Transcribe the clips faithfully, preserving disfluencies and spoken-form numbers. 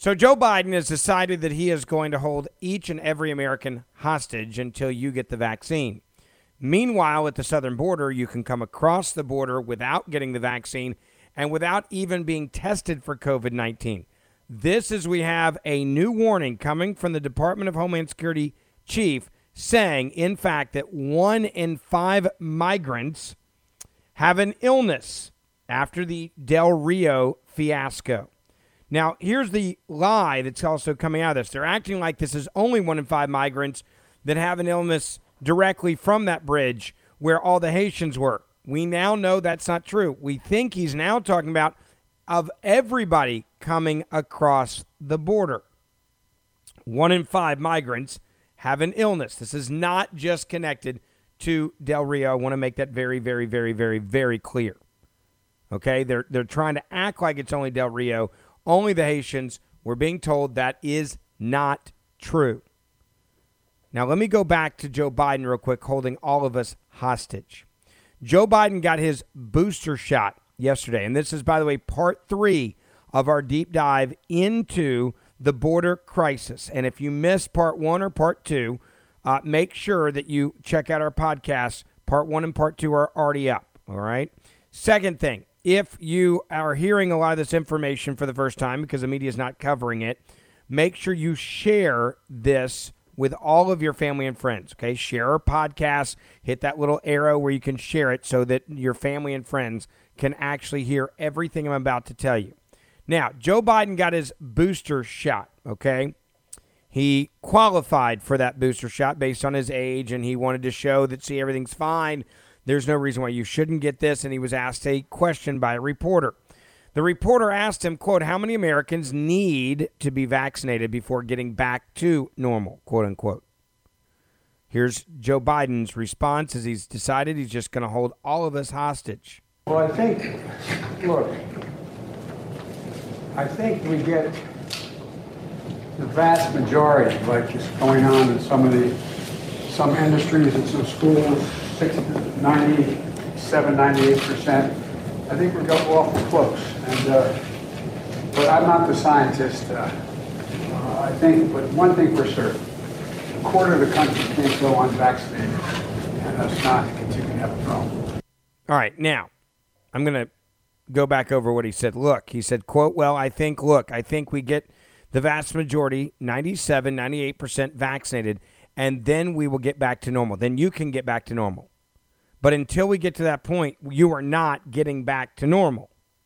So Joe Biden has decided that he is going to hold each and every American hostage until you get the vaccine. Meanwhile, at the southern border, you can come across the border without getting the vaccine and without even being tested for covid nineteen. This is we have a new warning coming from the Department of Homeland Security chief saying, in fact, that one in five migrants have an illness after the Del Rio fiasco. Now, here's the lie that's also coming out of this. They're acting like this is only one in five migrants that have an illness directly from that bridge where all the Haitians were. We now know that's not true. We think he's now talking about of everybody coming across the border. One in five migrants have an illness. This is not just connected to Del Rio. I want to make that very, very, very, very, very clear. Okay? They're, they're trying to act like it's only Del Rio. Only the Haitians. We're being told that is not true. Now, let me go back to Joe Biden real quick, holding all of us hostage. Joe Biden got his booster shot yesterday, and this is, by the way, part three of our deep dive into the border crisis. And if you missed part one or part two, uh, make sure that you check out our podcast. Part one and part two are already up, all right? Second thing, if you are hearing a lot of this information for the first time because the media is not covering it, make sure you share this with all of your family and friends, okay? Share our podcast. Hit that little arrow where you can share it so that your family and friends can actually hear everything I'm about to tell you. Now, Joe Biden got his booster shot, okay? He qualified for that booster shot based on his age, and he wanted to show that, see, everything's fine. There's no reason why you shouldn't get this, and he was asked a question by a reporter. The reporter asked him, quote, how many Americans need to be vaccinated before getting back to normal, quote unquote. Here's Joe Biden's response as he's decided he's just going to hold all of us hostage. Well, I think, look, I think we get the vast majority, like is going on in some of the, some industries and some schools, ninety-seven, ninety-eight percent. I think we're going awful close. And, uh, but I'm not the scientist. Uh, uh, I think, but one thing for certain, a quarter of the country can't go unvaccinated, and that's not to continue to have a problem. All right, now, I'm going to go back over what he said. Look, he said, quote, well, I think, look, I think we get the vast majority, ninety-seven, ninety-eight percent vaccinated, and then we will get back to normal. Then you can get back to normal. But until we get to that point, you are not getting back to normal.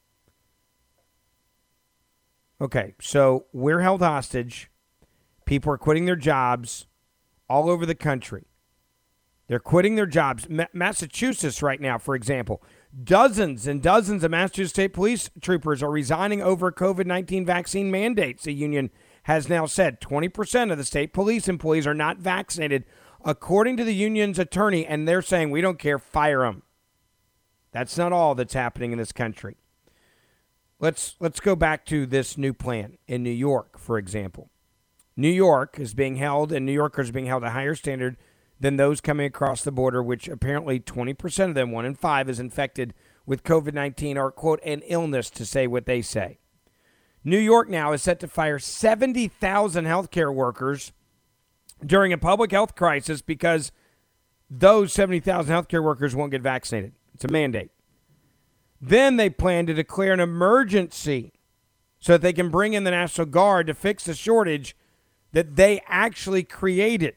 Okay, so we're held hostage. People are quitting their jobs all over the country. They're quitting their jobs. Ma- Massachusetts right now, for example, dozens and dozens of Massachusetts State Police troopers are resigning over covid nineteen vaccine mandates. The union has now said twenty percent of the state police employees are not vaccinated, according to the union's attorney, and they're saying, we don't care, fire them. That's not all that's happening in this country. Let's let's go back to this new plan in New York, for example. New York is being held, and New Yorkers are being held a higher standard than those coming across the border, which apparently twenty percent of them, one in five, is infected with covid nineteen or, quote, an illness, to say what they say. New York now is set to fire seventy thousand healthcare workers during a public health crisis because those seventy thousand healthcare workers won't get vaccinated. It's a mandate. Then they plan to declare an emergency so that they can bring in the National Guard to fix the shortage that they actually created.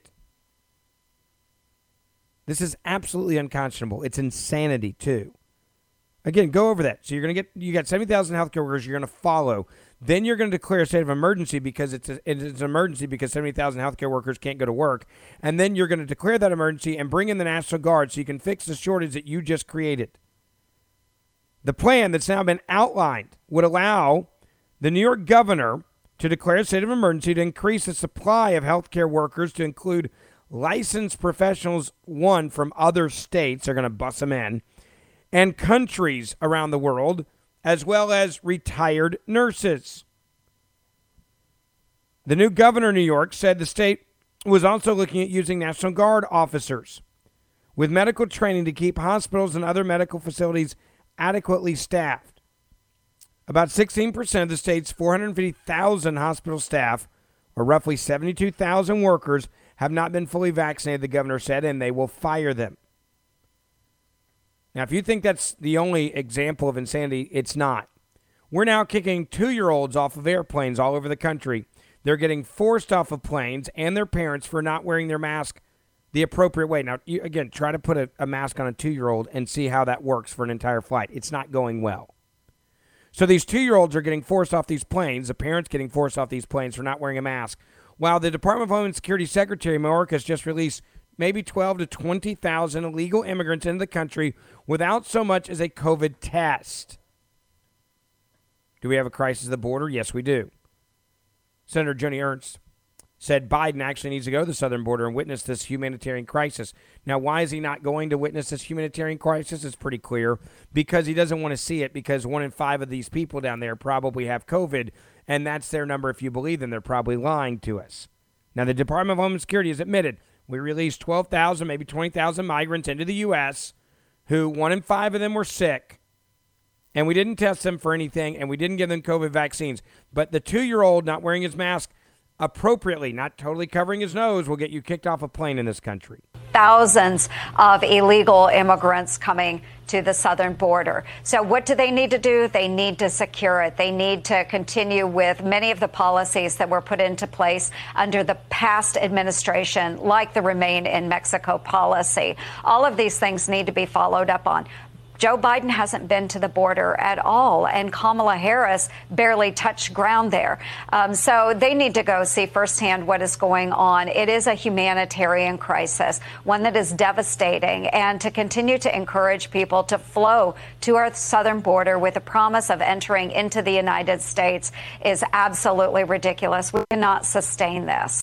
This is absolutely unconscionable. It's insanity, too. Again, go over that. So you're going to get, you got seventy thousand healthcare workers you're going to follow. Then you're going to declare a state of emergency because it's, a, it's an emergency because seventy thousand healthcare workers can't go to work. And then you're going to declare that emergency and bring in the National Guard so you can fix the shortage that you just created. The plan that's now been outlined would allow the New York governor to declare a state of emergency to increase the supply of healthcare workers to include licensed professionals, one, from other states, they're going to bus them in, and countries around the world, as well as retired nurses. The new governor of New York said the state was also looking at using National Guard officers with medical training to keep hospitals and other medical facilities adequately staffed. About sixteen percent of the state's four hundred fifty thousand hospital staff, or roughly seventy-two thousand workers, have not been fully vaccinated, the governor said, and they will fire them. Now, if you think that's the only example of insanity, it's not. We're now kicking two-year-olds off of airplanes all over the country. They're getting forced off of planes and their parents for not wearing their mask the appropriate way. Now, you, again, try to put a, a mask on a two-year-old and see how that works for an entire flight. It's not going well. So these two-year-olds are getting forced off these planes, the parents getting forced off these planes for not wearing a mask, while the Department of Homeland Security Secretary Mayorkas just released maybe twelve to twenty thousand illegal immigrants into the country without so much as a COVID test. Do we have a crisis at the border? Yes, we do. Senator Joni Ernst said Biden actually needs to go to the southern border and witness this humanitarian crisis. Now, why is he not going to witness this humanitarian crisis? It's pretty clear. Because he doesn't want to see it, because one in five of these people down there probably have COVID, and that's their number if you believe them. They're probably lying to us. Now, the Department of Homeland Security has admitted we released twelve thousand, maybe twenty thousand migrants into the U S who one in five of them were sick, and we didn't test them for anything, and we didn't give them COVID vaccines. But the two-year-old not wearing his mask appropriately, not totally covering his nose, will get you kicked off a plane in this country. Thousands of illegal immigrants coming to the southern border. So what do they need to do? They need to secure it. They need to continue with many of the policies that were put into place under the past administration, like the Remain in Mexico policy. All of these things need to be followed up on. Joe Biden hasn't been to the border at all, and Kamala Harris barely touched ground there. Um, so they need to go see firsthand what is going on. It is a humanitarian crisis, one that is devastating, and to continue to encourage people to flow to our southern border with the promise of entering into the United States is absolutely ridiculous. We cannot sustain this.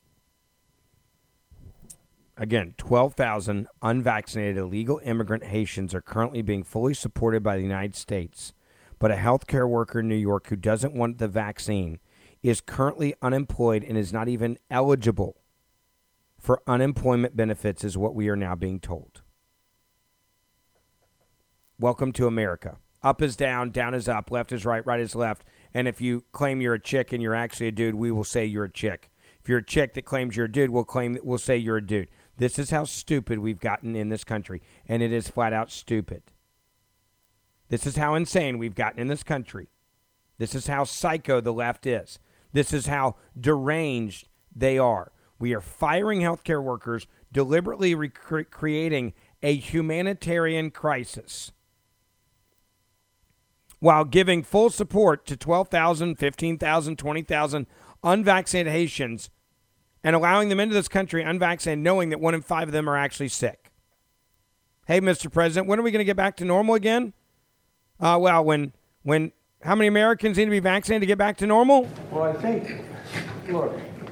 Again, twelve thousand unvaccinated illegal immigrant Haitians are currently being fully supported by the United States. But a healthcare worker in New York who doesn't want the vaccine is currently unemployed and is not even eligible for unemployment benefits, is what we are now being told. Welcome to America. Up is down, down is up, left is right, right is left. And if you claim you're a chick and you're actually a dude, we will say you're a chick. If you're a chick that claims you're a dude, we'll claim we'll say you're a dude. This is how stupid we've gotten in this country, and it is flat out stupid. This is how insane we've gotten in this country. This is how psycho the left is. This is how deranged they are. We are firing healthcare workers, deliberately rec- creating a humanitarian crisis, while giving full support to twelve thousand, fifteen thousand, twenty thousand unvaccinated Haitians and allowing them into this country unvaccinated, knowing that one in five of them are actually sick. Hey, Mister President, when are we going to get back to normal again? Uh, well, when, when, how many Americans need to be vaccinated to get back to normal? Well, I think, look,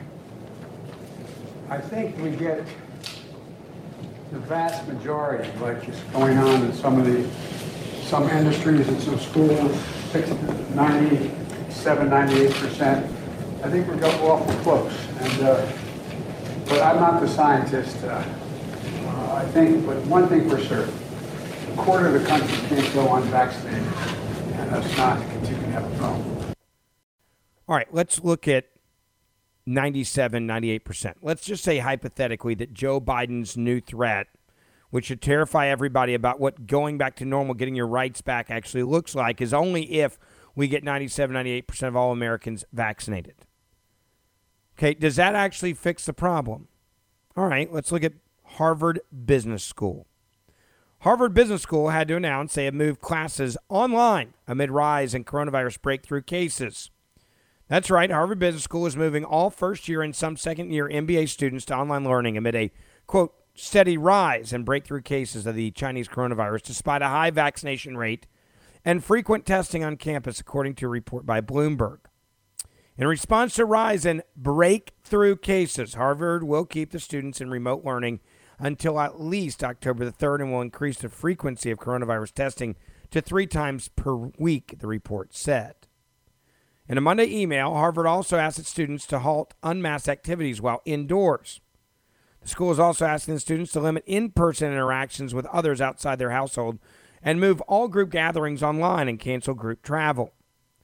I think we get the vast majority, like is going on in some of the, some industries and some schools, ninety-seven, ninety-eight percent. I think we're going awful close. And, uh, but I'm not the scientist. Uh, uh, I think, but one thing for certain, a quarter of the country can't go unvaccinated, and that's not to continue to have a problem. All right, let's look at ninety-seven, ninety-eight percent. Let's just say hypothetically that Joe Biden's new threat, which should terrify everybody about what going back to normal, getting your rights back actually looks like, is only if we get ninety-seven, ninety-eight percent of all Americans vaccinated. Okay, does that actually fix the problem? All right, let's look at Harvard Business School. Harvard Business School had to announce they had moved classes online amid rise in coronavirus breakthrough cases. That's right, Harvard Business School is moving all first-year and some second-year M B A students to online learning amid a, quote, steady rise in breakthrough cases of the Chinese coronavirus, despite a high vaccination rate and frequent testing on campus, according to a report by Bloomberg. In response to a rise in breakthrough cases, Harvard will keep the students in remote learning until at least October the third and will increase the frequency of coronavirus testing to three times per week, the report said. In a Monday email, Harvard also asked its students to halt unmasked activities while indoors. The school is also asking the students to limit in-person interactions with others outside their household and move all group gatherings online and cancel group travel.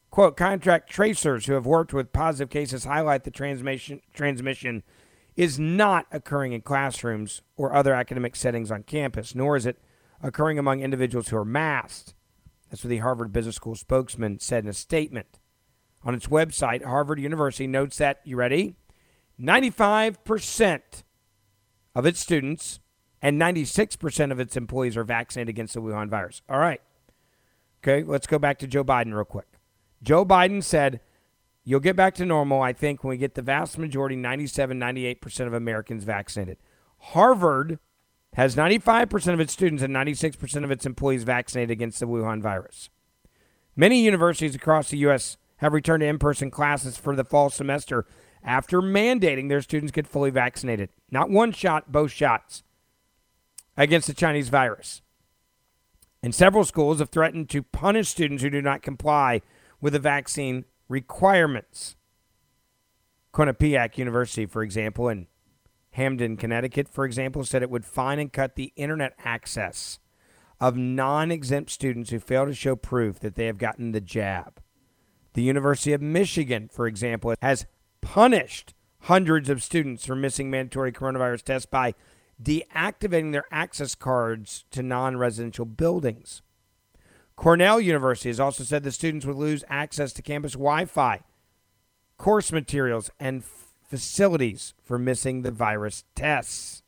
Quote, contract tracers who have worked with positive cases highlight the transmission transmission is not occurring in classrooms or other academic settings on campus, nor is it occurring among individuals who are masked. That's what the Harvard Business School spokesman said in a statement. On its website, Harvard University notes that, you ready? ninety-five percent of its students and ninety-six percent of its employees are vaccinated against the Wuhan virus. All right. Okay, let's go back to Joe Biden real quick. Joe Biden said, you'll get back to normal, I think, when we get the vast majority, ninety-seven, ninety-eight percent of Americans vaccinated. Harvard has ninety-five percent of its students and ninety-six percent of its employees vaccinated against the Wuhan virus. Many universities across the U S have returned to in-person classes for the fall semester after mandating their students get fully vaccinated. Not one shot, both shots against the Chinese virus. And several schools have threatened to punish students who do not comply with the vaccine requirements. Quinnipiac University, for example, in Hamden, Connecticut, for example, said it would fine and cut the internet access of non-exempt students who fail to show proof that they have gotten the jab. The University of Michigan, for example, has punished hundreds of students for missing mandatory coronavirus tests by deactivating their access cards to non-residential buildings. Cornell University has also said the students would lose access to campus Wi-Fi, course materials, and f- facilities for missing the virus tests.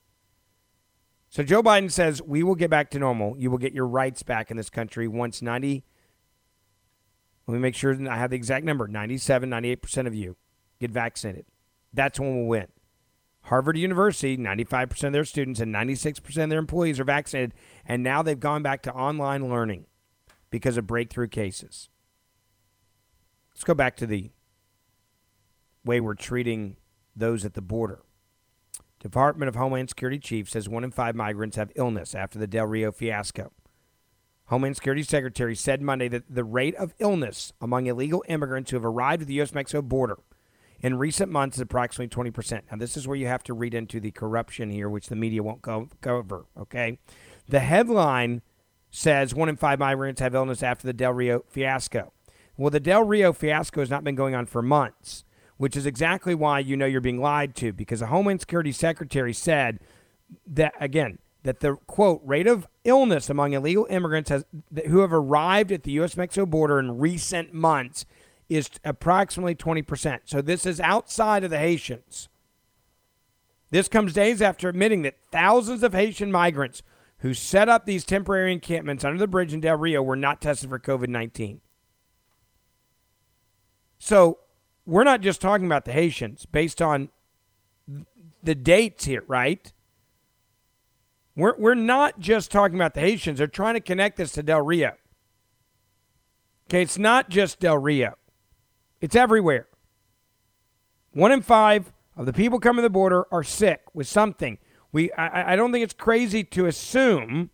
So Joe Biden says, we will get back to normal. You will get your rights back in this country once ninety, let me make sure that I have the exact number, ninety-seven, ninety-eight percent of you get vaccinated. That's when we'll win. Harvard University, ninety-five percent of their students and ninety-six percent of their employees are vaccinated, and now they've gone back to online learning because of breakthrough cases. Let's go back to the way we're treating those at the border. Department of Homeland Security chief says one in five migrants have illness after the Del Rio fiasco. Homeland Security Secretary said Monday that the rate of illness among illegal immigrants who have arrived at the U S Mexico border in recent months is approximately twenty percent. Now, this is where you have to read into the corruption here, which the media won't co- cover, okay? The headline says one in five migrants have illness after the Del Rio fiasco. Well, the Del Rio fiasco has not been going on for months, which is exactly why you know you're being lied to, because the Homeland Security Secretary said that, again, that the, quote, rate of illness among illegal immigrants has, who have arrived at the U S Mexico border in recent months is approximately twenty percent. So this is outside of the Haitians. This comes days after admitting that thousands of Haitian migrants who set up these temporary encampments under the bridge in Del Rio were not tested for covid nineteen. So we're not just talking about the Haitians based on the dates here, right? We're, we're not just talking about the Haitians. They're trying to connect this to Del Rio. Okay, it's not just Del Rio. It's everywhere. One in five of the people coming to the border are sick with something. We, I, I don't think it's crazy to assume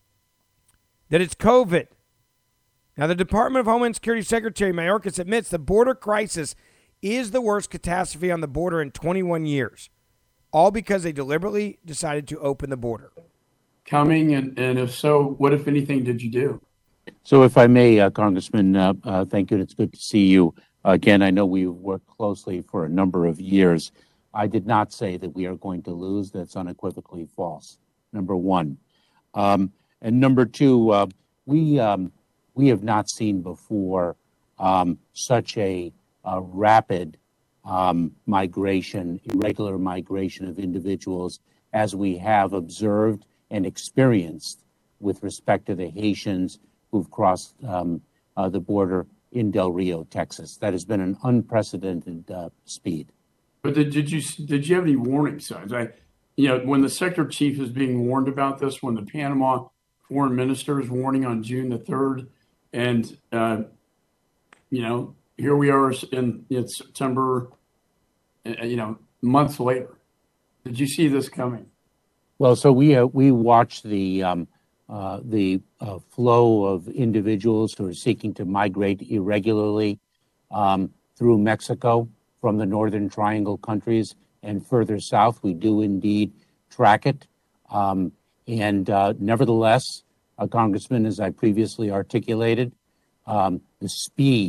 that it's COVID. Now, the Department of Homeland Security Secretary Mayorkas admits the border crisis is the worst catastrophe on the border in twenty-one years, all because they deliberately decided to open the border. Coming, and, and if so, what, if anything, did you do? So if I may, uh, Congressman, uh, uh, thank you. It's good to see you. Again, I know we've worked closely for a number of years. I did not say that we are going to lose. That's unequivocally false, number one. Um, and number two, uh, we um, we have not seen before um, such a, a rapid um, migration, irregular migration of individuals as we have observed and experienced with respect to the Haitians who've crossed um, uh, the border in Del Rio, Texas. That has been an unprecedented uh, speed. But did, did you did you have any warning signs? I, you know, when the sector chief is being warned about this, when the Panama foreign minister is warning on June the third, and uh, you know, here we are in, in September, uh, you know, months later. Did you see this coming? Well, so we uh, we watched the um, uh, the uh, flow of individuals who are seeking to migrate irregularly um, through Mexico from the Northern Triangle countries and further south. We do indeed track it. Um, and uh, nevertheless, uh, Congressman, as I previously articulated, um, the speed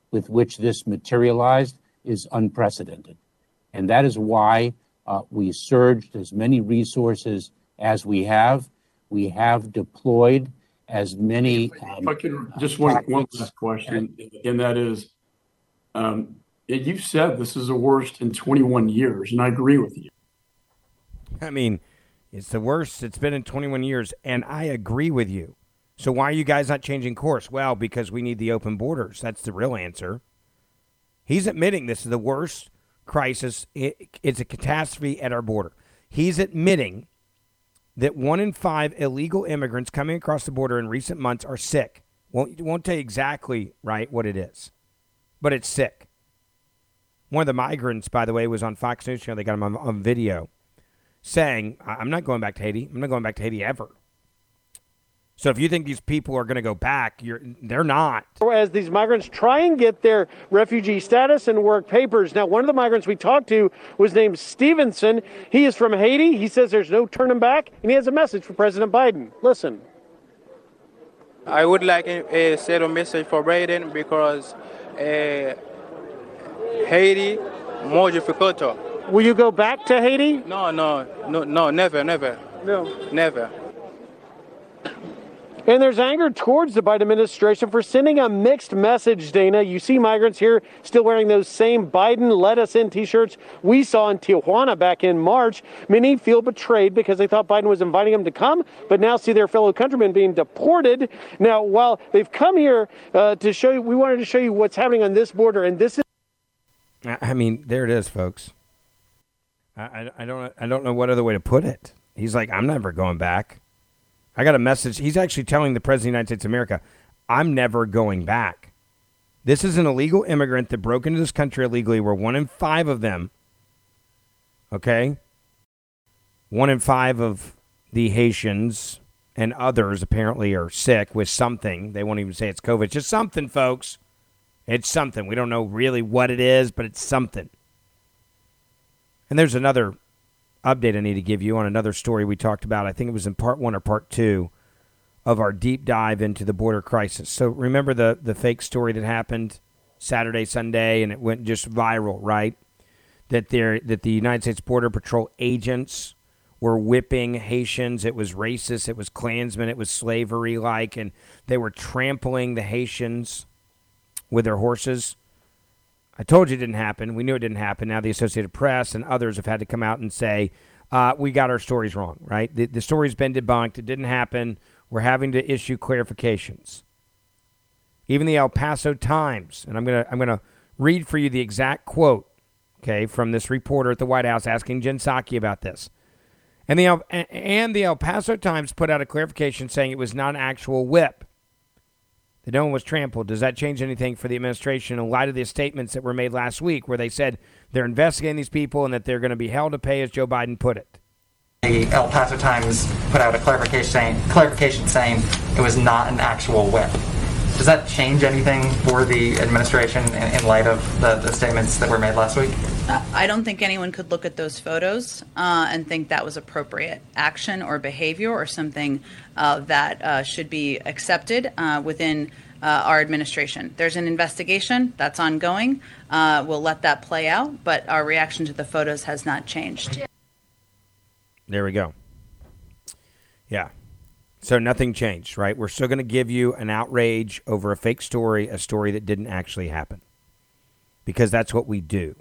with which this materialized is unprecedented. And that is why uh, we surged as many resources as we have. We have deployed as many. Um, if I could, just one, one last question, and that is, um, you said this is the worst in twenty-one years, and I agree with you. I mean, it's the worst it's been in twenty-one years, and I agree with you. So why are you guys not changing course? Well, because we need the open borders. That's the real answer. He's admitting this is the worst crisis. It, it's a catastrophe at our border. He's admitting that one in five illegal immigrants coming across the border in recent months are sick. Won't, won't tell you exactly, right, what it is, but it's sick. One of the migrants, by the way, was on Fox News Channel. They got him on, on video saying, I'm not going back to Haiti. I'm not going back to Haiti ever. So if you think these people are going to go back, you're, they're not. As these migrants try and get their refugee status and work papers. Now, one of the migrants we talked to was named Stevenson. He is from Haiti. He says there's no turning back, and he has a message for President Biden. Listen. I would like to uh, send a message for Biden because uh, Haiti more difficult. Will you go back to Haiti? No, no, no, no, never, never. No. Never. And there's anger towards the Biden administration for sending a mixed message, Dana. You see migrants here still wearing those same Biden Let Us In t-shirts we saw in Tijuana back in March. Many feel betrayed because they thought Biden was inviting them to come, but now see their fellow countrymen being deported. Now, while they've come here uh, to show you, we wanted to show you what's happening on this border, and this is... I mean, there it is, folks. I, I, I don't I don't know what other way to put it. He's like, I'm never going back. I got a message. He's actually telling the President of the United States of America, I'm never going back. This is an illegal immigrant that broke into this country illegally. We're one in five of them. Okay? One in five of the Haitians and others apparently are sick with something. They won't even say it's COVID. It's just something, folks. It's something. We don't know really what it is, but it's something. And there's another update I need to give you on another story we talked about. I think it was in part one or part two of our deep dive into the border crisis. So remember the, the fake story that happened Saturday, Sunday, and it went just viral, right? That there that the United States Border Patrol agents were whipping Haitians. It was racist. It was Klansmen. It was slavery-like, and they were trampling the Haitians with their horses. I told you it didn't happen. We knew it didn't happen. Now the Associated Press and others have had to come out and say, uh, we got our stories wrong, right? The, the story's been debunked. It didn't happen. We're having to issue clarifications. Even the El Paso Times, and I'm going to I'm gonna read for you the exact quote, okay, from this reporter at the White House asking Jen Psaki about this. And the, El, and the El Paso Times put out a clarification saying it was not an actual whip. That no one was trampled. Does that change anything for the administration in light of the statements that were made last week where they said they're investigating these people and that they're going to be held to pay, as Joe Biden put it? The El Paso Times put out a clarification saying, clarification saying it was not an actual whip. Does that change anything for the administration in, in light of the, the statements that were made last week? I don't think anyone could look at those photos uh, and think that was appropriate action or behavior or something uh, that uh, should be accepted uh, within uh, our administration. There's an investigation that's ongoing. Uh, we'll let that play out, but our reaction to the photos has not changed. There we go. Yeah. So nothing changed, right? We're still going to give you an outrage over a fake story, a story that didn't actually happen, because that's what we do.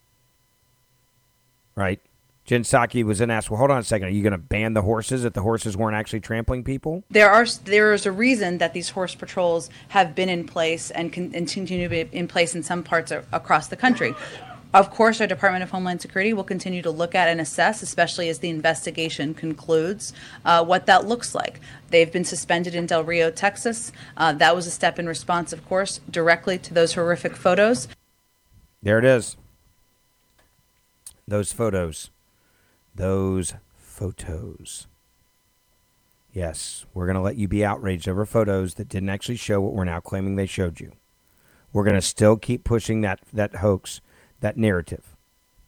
Right? Jen Psaki was then asked, well, hold on a second. Are you going to ban the horses if the horses weren't actually trampling people? There are there is a reason that these horse patrols have been in place and can and continue to be in place in some parts of, across the country. Of course, our Department of Homeland Security will continue to look at and assess, especially as the investigation concludes, uh, what that looks like. They've been suspended in Del Rio, Texas. Uh, that was a step in response, of course, directly to those horrific photos. There it is. Those photos. Those photos. Yes, we're going to let you be outraged over photos that didn't actually show what we're now claiming they showed you. We're going to still keep pushing that, that hoax, that narrative.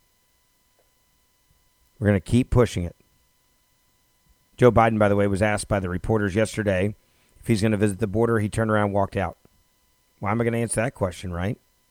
We're going to keep pushing it. Joe Biden, by the way, was asked by the reporters yesterday if he's going to visit the border. He turned around and walked out. Why am I going to answer that question, right?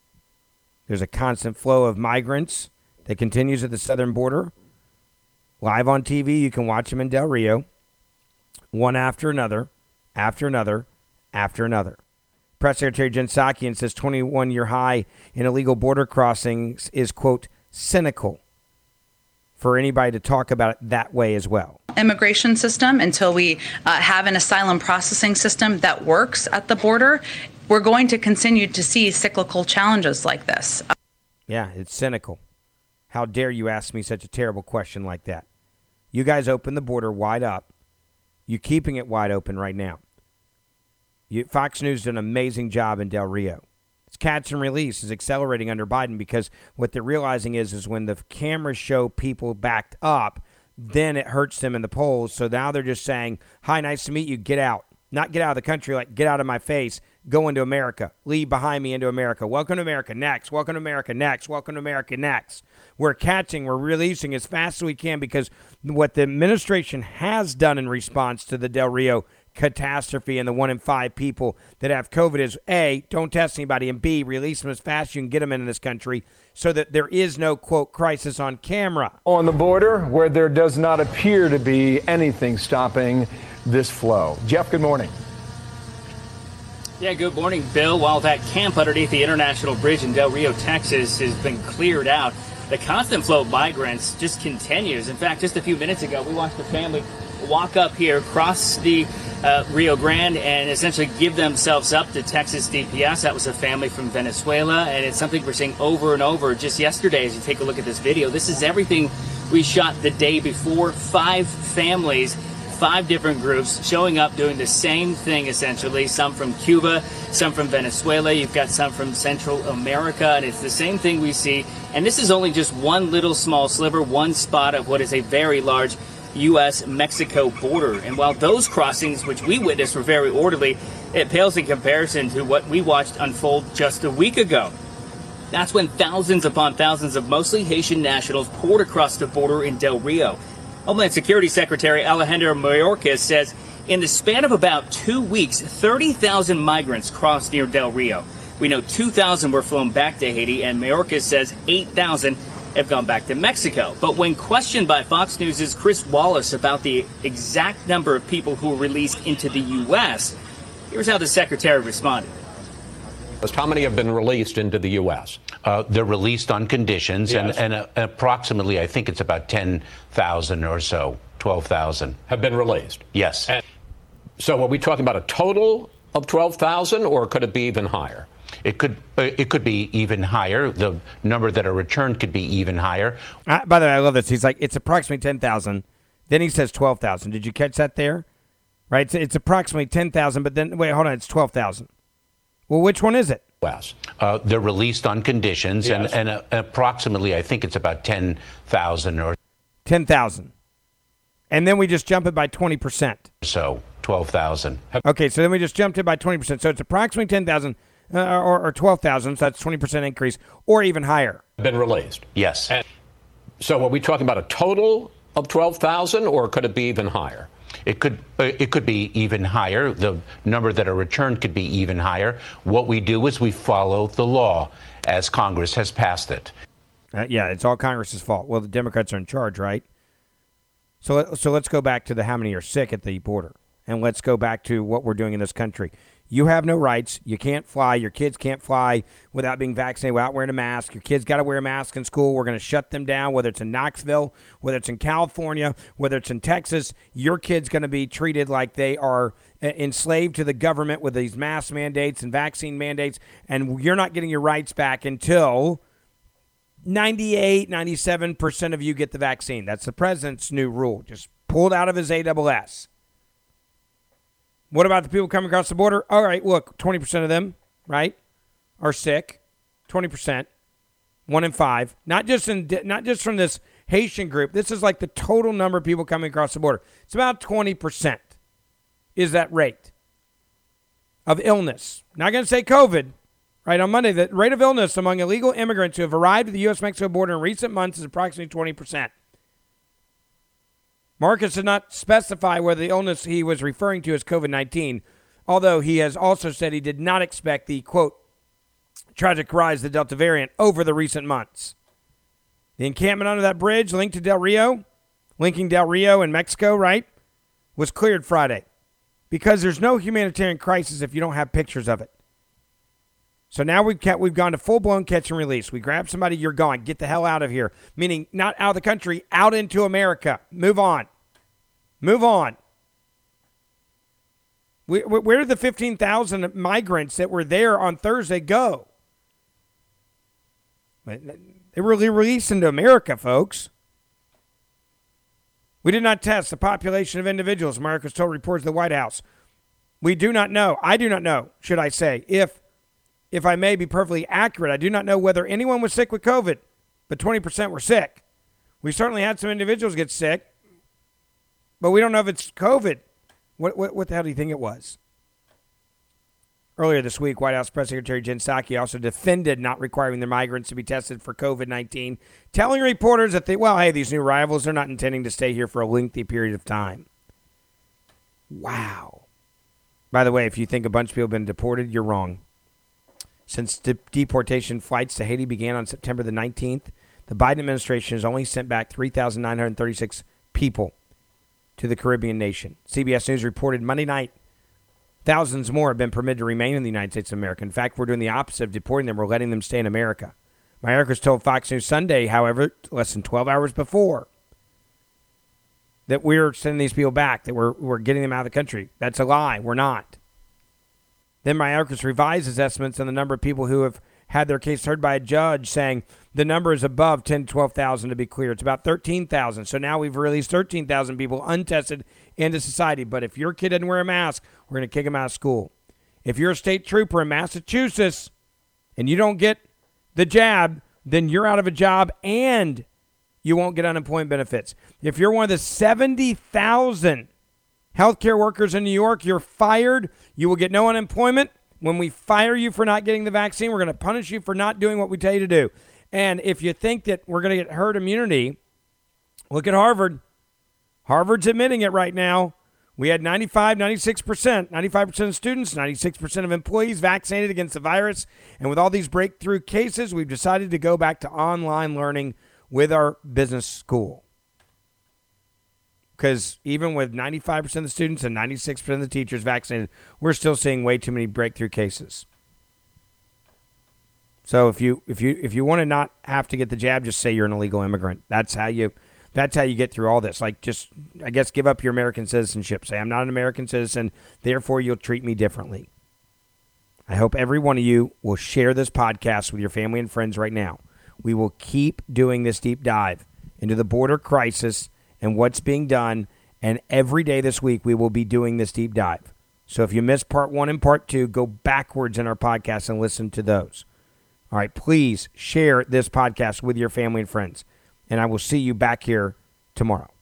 There's a constant flow of migrants that continues at the southern border. Live on T V, you can watch them in Del Rio, one after another, after another, after another. Press Secretary Jen Psaki says twenty-one-year high in illegal border crossings is, quote, cynical for anybody to talk about it that way as well. Immigration system, until we uh, have an asylum processing system that works at the border, we're going to continue to see cyclical challenges like this. Yeah, it's cynical. How dare you ask me such a terrible question like that? You guys open the border wide up. You're keeping it wide open right now. You, Fox News did an amazing job in Del Rio. It's catch and release is accelerating under Biden because what they're realizing is, is when the cameras show people backed up, then it hurts them in the polls. So now they're just saying, hi, nice to meet you, get out. Not get out of the country, like get out of my face, go into America, leave behind me into America. Welcome to America, next. Welcome to America, next. Welcome to America, next. We're catching, we're releasing as fast as we can because what the administration has done in response to the Del Rio catastrophe and the one in five people that have COVID is A, don't test anybody, and B, release them as fast as you can get them into this country so that there is no, quote, crisis on camera. On the border, where there does not appear to be anything stopping this flow. Jeff, good morning. Yeah, good morning, Bill. While that camp underneath the International Bridge in Del Rio, Texas has been cleared out, the constant flow of migrants just continues. In fact, just a few minutes ago, we watched a family walk up here, cross the uh, Rio Grande, and essentially give themselves up to Texas D P S. That was a family from Venezuela, and it's something we're seeing over and over. Just yesterday, as you take a look at this video, this is everything we shot the day before. Five families, five different groups showing up doing the same thing, essentially. Some from Cuba, some from Venezuela. You've got some from Central America, and it's the same thing we see. And this is only just one little small sliver, one spot of what is a very large U S Mexico border. And while those crossings, which we witnessed, were very orderly, it pales in comparison to what we watched unfold just a week ago. That's when thousands upon thousands of mostly Haitian nationals poured across the border in Del Rio. Homeland Security Secretary Alejandro Mayorkas says in the span of about two weeks, thirty thousand migrants crossed near Del Rio. We know two thousand were flown back to Haiti, and Mayorkas says eight thousand have gone back to Mexico. But when questioned by Fox News' Chris Wallace about the exact number of people who were released into the U S, here's how the secretary responded. How many have been released into the U S? Uh, they're released on conditions, Yes. and, and uh, approximately, I think it's about ten thousand or so, twelve thousand. Have been released? Yes. And so are we talking about a total of twelve thousand, or could it be even higher? It could uh, it could be even higher. The number that are returned could be even higher. Uh, by the way, I love this. He's like, it's approximately ten thousand. Then he says twelve thousand. Did you catch that there? Right? It's, it's approximately ten thousand, but then, wait, hold on. It's twelve thousand. Well, which one is it? Yes. Uh, they're released on conditions, Yes. and, and uh, approximately, I think it's about ten thousand or ten thousand. And then we just jump it by twenty percent. so, twelve thousand. Okay, so then we just jumped it by twenty percent. So it's approximately ten thousand uh, or, or twelve thousand, so that's twenty percent increase, or even higher. Been released? Yes. And so are we talking about a total of twelve thousand, or could it be even higher? It could uh, it could be even higher. The number that are returned could be even higher. What we do is we follow the law as Congress has passed it. Uh, yeah, it's all Congress's fault. Well, the Democrats are in charge, right? So, let, so let's go back to the how many are sick at the border, and let's go back to what we're doing in this country. You have no rights. You can't fly. Your kids can't fly without being vaccinated, without wearing a mask. Your kids got to wear a mask in school. We're going to shut them down, whether it's in Knoxville, whether it's in California, whether it's in Texas. Your kid's going to be treated like they are enslaved to the government with these mask mandates and vaccine mandates, and you're not getting your rights back until ninety-eight, ninety-seven percent of you get the vaccine. That's the president's new rule, just pulled out of his A S S. What about the people coming across the border? All right, look, twenty percent of them, right, are sick. twenty percent, one in five. Not just in, not just from this Haitian group. This is like the total number of people coming across the border. It's about twenty percent is that rate of illness. Not going to say COVID. Right, on Monday, the rate of illness among illegal immigrants who have arrived at the U S Mexico border in recent months is approximately twenty percent. Marcus did not specify whether the illness he was referring to as COVID nineteen, although he has also said he did not expect the, quote, tragic rise of the Delta variant over the recent months. The encampment under that bridge linked to Del Rio, linking Del Rio and Mexico, right, was cleared Friday because there's no humanitarian crisis if you don't have pictures of it. So now we've kept, we've gone to full-blown catch and release. We grab somebody, you're gone. Get the hell out of here. Meaning not out of the country, out into America. Move on. Move on. We, where did the fifteen thousand migrants that were there on Thursday go? They were released into America, folks. We did not test the population of individuals, America's told reports of the White House. We do not know. I do not know, should I say, if If I may be perfectly accurate, I do not know whether anyone was sick with COVID, but twenty percent were sick. We certainly had some individuals get sick, but we don't know if it's COVID. What, what, what the hell do you think it was? Earlier this week, White House Press Secretary Jen Psaki also defended not requiring the migrants to be tested for COVID nineteen, telling reporters that, they, well, hey, these new arrivals, they're not intending to stay here for a lengthy period of time. Wow. By the way, if you think a bunch of people have been deported, you're wrong. Since de- deportation flights to Haiti began on September the nineteenth, the Biden administration has only sent back three thousand nine hundred thirty-six people to the Caribbean nation. C B S News reported Monday night thousands more have been permitted to remain in the United States of America. In fact, we're doing the opposite of deporting them. We're letting them stay in America. Mayorkas told Fox News Sunday, however, less than twelve hours before, that we're sending these people back, that we're, we're getting them out of the country. That's a lie. We're not. Then Mayorkas revised his estimates on the number of people who have had their case heard by a judge, saying the number is above ten to twelve thousand to be clear. It's about thirteen thousand. So now we've released thirteen thousand people untested into society. But if your kid doesn't wear a mask, we're going to kick him out of school. If you're a state trooper in Massachusetts and you don't get the jab, then you're out of a job and you won't get unemployment benefits. If you're one of the seventy thousand healthcare workers in New York, you're fired. You will get no unemployment. When we fire you for not getting the vaccine, we're going to punish you for not doing what we tell you to do. And if you think that we're going to get herd immunity, look at Harvard. Harvard's admitting it right now. We had ninety-five, ninety-six percent, ninety-five percent of students, ninety-six percent of employees vaccinated against the virus. And with all these breakthrough cases, we've decided to go back to online learning with our business school. Because even with ninety-five percent of the students and ninety-six percent of the teachers vaccinated, we're still seeing way too many breakthrough cases. So if you if you if you want to not have to get the jab, just say you're an illegal immigrant. That's how you that's how you get through all this. Like, just, I guess, give up your American citizenship. Say, I'm not an American citizen, therefore you'll treat me differently. I hope every one of you will share this podcast with your family and friends right now. We will keep doing this deep dive into the border crisis and what's being done, and every day this week we will be doing this deep dive. So if you missed part one and part two, go backwards in our podcast and listen to those. All right, please share this podcast with your family and friends, and I will see you back here tomorrow.